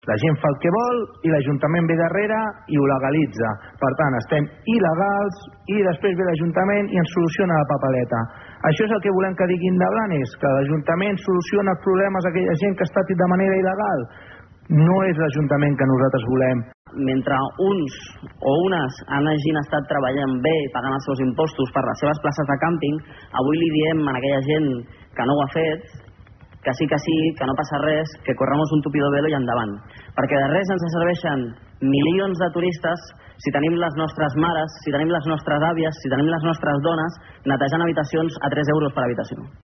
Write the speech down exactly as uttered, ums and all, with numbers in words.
La gent fa el que vol i l'Ajuntament ve darrere i ho legalitza. Per tant, estem il·legals i després ve l'Ajuntament i ens soluciona la papeleta. Això és el que volem que diguin de Blanes, que l'Ajuntament soluciona els problemes a aquella gent que ha estat de manera il·legal. No és l'Ajuntament que nosaltres volem. Mentre uns o unes hagin estat treballant bé i pagant els seus impostos per les seves places de càmping, avui li diem a aquella gent que no ho ha fet que sí, que sí, que no passa res, que corramos un tupido velo i endavant. Perquè de res ens serveixen milions de turistes si tenim les nostres mares, si tenim les nostres àvies, si tenim les nostres dones netejant habitacions a tres euros per habitació.